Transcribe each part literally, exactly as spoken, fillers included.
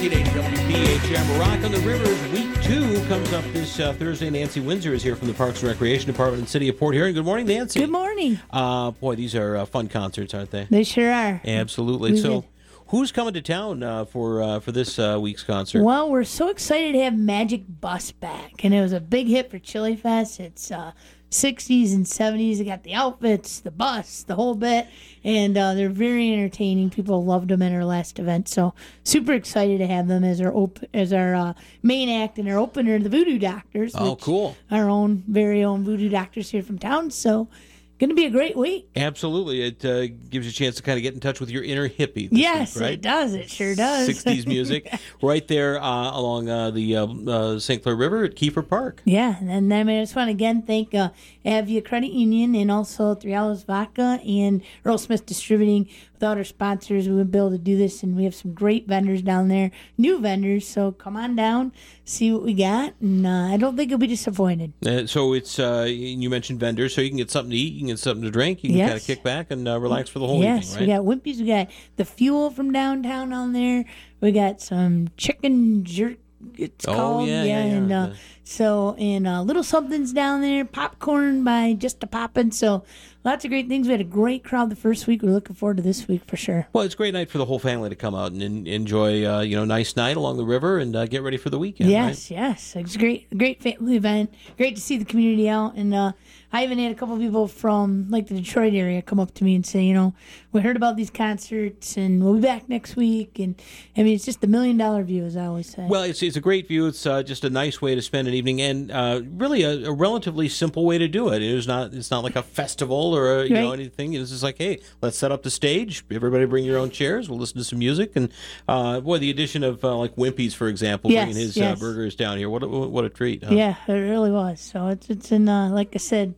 fourteen eighty W B H M. Rock on the Rivers Week two comes up this uh, Thursday. Nancy Windsor is here from the Parks and Recreation Department in the City of Port Huron. Good morning, Nancy. Good morning. Uh, boy, these are uh, fun concerts, aren't they? They sure are. Absolutely. We So, did. who's coming to town uh, for uh, for this uh, week's concert? Well, we're so excited to have Magic Bus back, and it was a big hit for Chili Fest. It's uh, sixties and seventies. They got the outfits, the bus, the whole bit, and uh, they're very entertaining. People loved them at our last event, so super excited to have them as our op- as our uh, main act and our opener, the Voodoo Doctors. Oh, which cool. Our own very own Voodoo Doctors here from town. So, going to be a great week. Absolutely. It uh, gives you a chance to kind of get in touch with your inner hippie. This Yes, week, right? it does. It sure does. sixties music right there uh, along uh, the uh, uh, Saint Clair River at Kiefer Park. Yeah, and then I just want to again thank uh, Avia Credit Union and also Three Olives Vodka and Earl Smith Distributing. Without our sponsors, we wouldn't be able to do this, and we have some great vendors down there, new vendors. So come on down, see what we got, and uh, I don't think you'll be disappointed. Uh, so it's uh, you mentioned vendors, so you can get something to eat, you can get something to drink, you can Yes. kind of kick back and uh, relax for the whole Yes, evening, we right? got Wimpy's, we got the Fuel from downtown on there. We got some chicken jerk. It's Oh, called yeah, yeah, yeah. and uh, The- so and uh, little somethings down there, popcorn by Just a Poppin'. So lots of great things. We had a great crowd the first week. We're looking forward to this week for sure. Well, it's a great night for the whole family to come out and en- enjoy, uh, you know, nice night along the river and uh, get ready for the weekend. Yes, yes, it's a great, great family event. Great to see the community out, and uh, I even had a couple of people from like the Detroit area come up to me and say, you know, we heard about these concerts, and we'll be back next week. And I mean, it's just a million dollar view, as I always say. Well, it's it's a great view. It's uh, just a nice way to spend an evening, and uh, really a, a relatively simple way to do it. It's not it's not like a festival or a, you know Right. anything. It's just like, hey, let's set up the stage. Everybody bring your own chairs. We'll listen to some music, and uh, boy, the addition of uh, like Wimpy's, for example, Yes, bringing his yes. uh, burgers down here. What a, what a treat! Huh? Yeah, it really was. So it's it's in uh, like I said,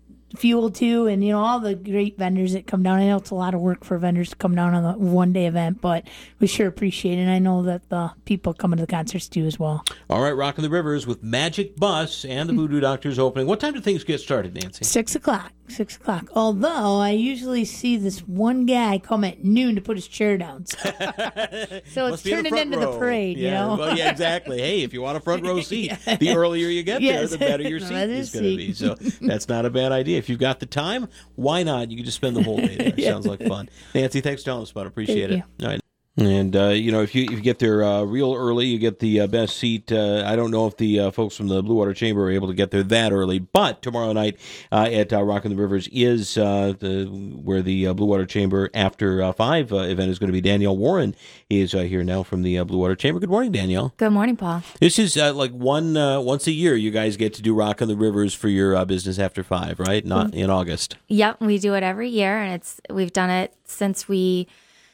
Fuel too, and you know all the great vendors that come down. I know it's a lot of work for vendors to come down on a one day event, but we sure appreciate it. And I know that the people coming to the concerts do as well. All right, Rocking the Rivers with Magic Bus and the Voodoo Doctors opening. What time do things get started, Nancy? Six o'clock. Six o'clock. Although I usually see this one guy come at noon to put his chair down. So, so Must it's be in the turning front into row. the parade, yeah, you know? Well, yeah, exactly. Hey, if you want a front row seat, the earlier you get Yes. there, the better your The seat better is going to seat. be. So that's not a bad idea. If you've got the time, why not? You can just spend the whole day there. Yeah. Sounds like fun. Nancy, thanks for telling us about it. Appreciate Thank it. All right. And, uh, you know, if you if you get there uh, real early, you get the uh, best seat. Uh, I don't know if the uh, folks from the Blue Water Chamber are able to get there that early, but tomorrow night uh, at uh, Rockin' the Rivers is uh, the where the uh, Blue Water Chamber After uh, five uh, event is going to be. Danielle Warren is uh, here now from the uh, Blue Water Chamber. Good morning, Danielle. Good morning, Paul. This is uh, like one uh, once a year you guys get to do Rockin' the Rivers for your uh, business after five, right? Not in August. Yep, we do it every year, and it's we've done it since we,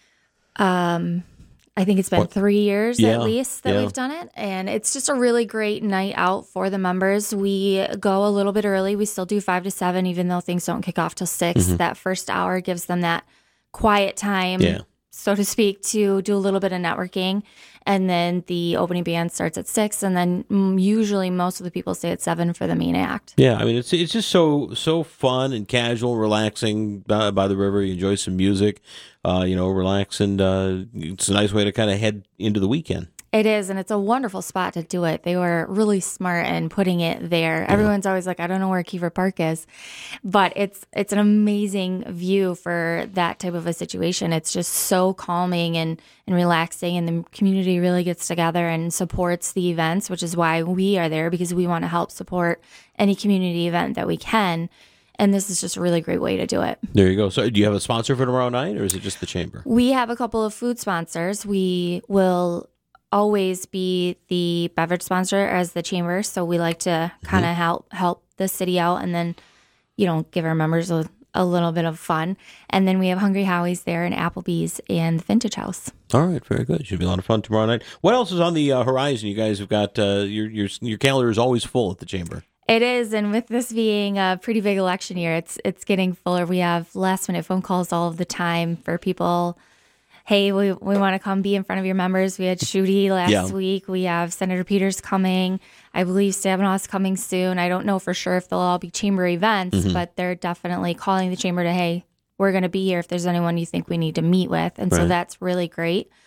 um, I think it's been What? three years Yeah, at least that yeah. we've done it, and it's just a really great night out for the members. We go a little bit early. We still do five to seven, even though things don't kick off till six. That first hour gives them that quiet time, Yeah. so to speak, to do a little bit of networking. And then the opening band starts at six, and then mm, usually most of the people stay at seven for the main act. Yeah, I mean it's it's just so so fun and casual, relaxing by, by the river. You enjoy some music, uh, you know, relax, and uh, it's a nice way to kind of head into the weekend. It is, and it's a wonderful spot to do it. They were really smart in putting it there. Everyone's always like, I don't know where Kiefer Park is, but it's it's an amazing view for that type of a situation. It's just so calming and, and relaxing, and the community really gets together and supports the events, which is why we are there, because we want to help support any community event that we can. And this is just a really great way to do it. There you go. So, do you have a sponsor for tomorrow night, or is it just the chamber? We have a couple of food sponsors. We will always be the beverage sponsor as the chamber, so we like to kind of help help the city out, and then you know give our members a, a little bit of fun. And then we have Hungry Howie's there, and Applebee's, and the Vintage House. All right, very good. Should be a lot of fun tomorrow night. What else is on the uh, horizon? You guys have got uh, your your your calendar is always full at the chamber. It is, and with this being a pretty big election year, it's it's getting fuller. We have last minute phone calls all of the time for people. Hey, we we want to come be in front of your members. We had Shooty last Yeah. week. We have Senator Peters coming. I believe Stavenaw's coming soon. I don't know for sure if they'll all be chamber events, Mm-hmm. but they're definitely calling the chamber to, hey, we're going to be here if there's anyone you think we need to meet with. And so Right. that's really great.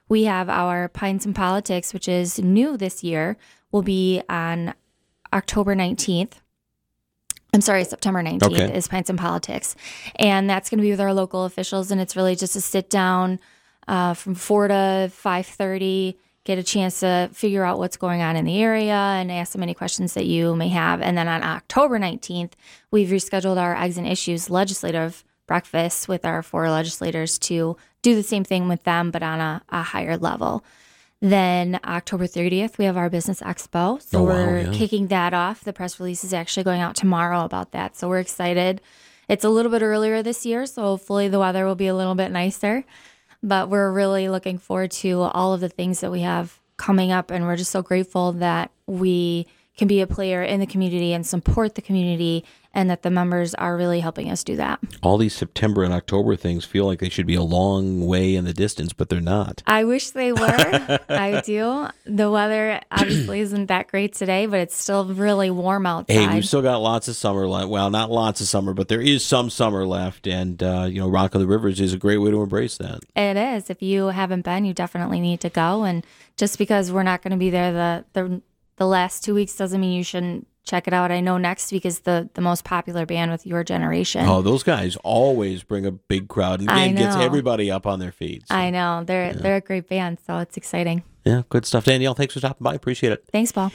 we have our Pints and Politics, which is new this year, will be on October nineteenth. I'm sorry, September nineteenth Okay. is Pints and Politics. And that's going to be with our local officials. And it's really just a sit down uh, from four to five thirty, get a chance to figure out what's going on in the area and ask them any questions that you may have. And then on October nineteenth, we've rescheduled our Eggs and Issues legislative breakfast with our four legislators to do the same thing with them, but on a, a higher level. Then October thirtieth, we have our Business Expo. So Oh, wow, we're yeah. kicking that off. The press release is actually going out tomorrow about that. So we're excited. It's a little bit earlier this year, so hopefully the weather will be a little bit nicer. But we're really looking forward to all of the things that we have coming up. And we're just so grateful that we can be a player in the community and support the community, and that the members are really helping us do that. All these September and October things feel like they should be a long way in the distance, but they're not. I wish they were. I do. The weather obviously isn't that great today, but it's still really warm outside. Hey, we've still got lots of summer left. Well, not lots of summer, but there is some summer left. And, uh, you know, Rock on the Rivers is a great way to embrace that. It is. If you haven't been, you definitely need to go. And just because we're not going to be there the, the the last two weeks doesn't mean you shouldn't check it out. I know next week is the, the most popular band with Your Generation. Oh, those guys always bring a big crowd and I again, gets know. everybody up on their feet. So, I know. They're they're a great band, so it's exciting. yeah, good stuff. Danielle, thanks for stopping by. Appreciate it. Thanks, Paul.